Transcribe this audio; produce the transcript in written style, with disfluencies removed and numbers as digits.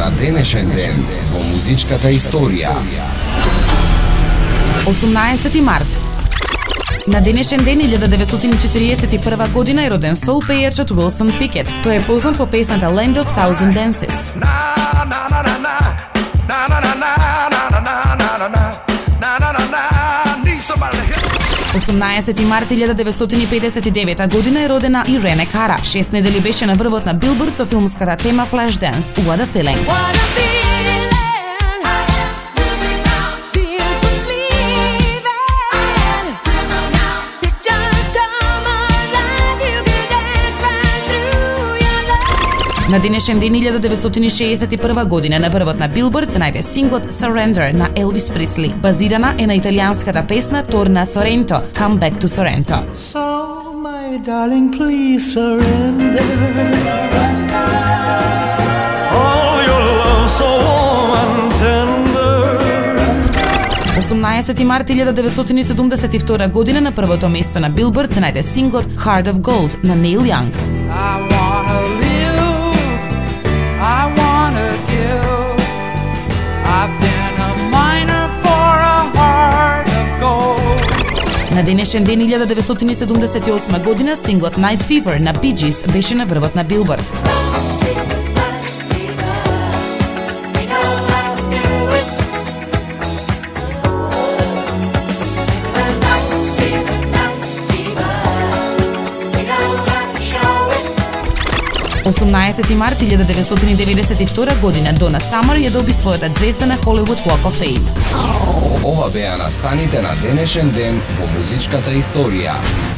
на денешен ден во музичката историја. 18 март. На денешен ден 1941 година е роден сол пејачот Уилсон Пикет. Тој е познат по песната Land of Thousand Dances. 18 март 1959 година е родена Ирене Кара. 6 недели беше на врвот на Билборд со филмската тема Flashdance What a Feeling. На денешен ден 1961 година на врвот на Билборд се најде синглот Surrender на Елвис Пресли. Базирана е на италијанската песна Torna Sorrento, Come Back to Sorrento. So my darling please surrender. Oh your love so warm and tender. 18 март 1972 година на првото место на Билборд се најде синглот Heart of Gold на Neil Young. I wanna give. I've been a miner for a heart of gold. На денешен ден 1978 година синглот Night Fever на Bee Gees беше на врвот на Билборд. – 18 март 1992 година Дона Самър ја доби својата ѕвезда на Hollywood Walk of Fame. Ова беа настаните на денешен ден во музичката историја.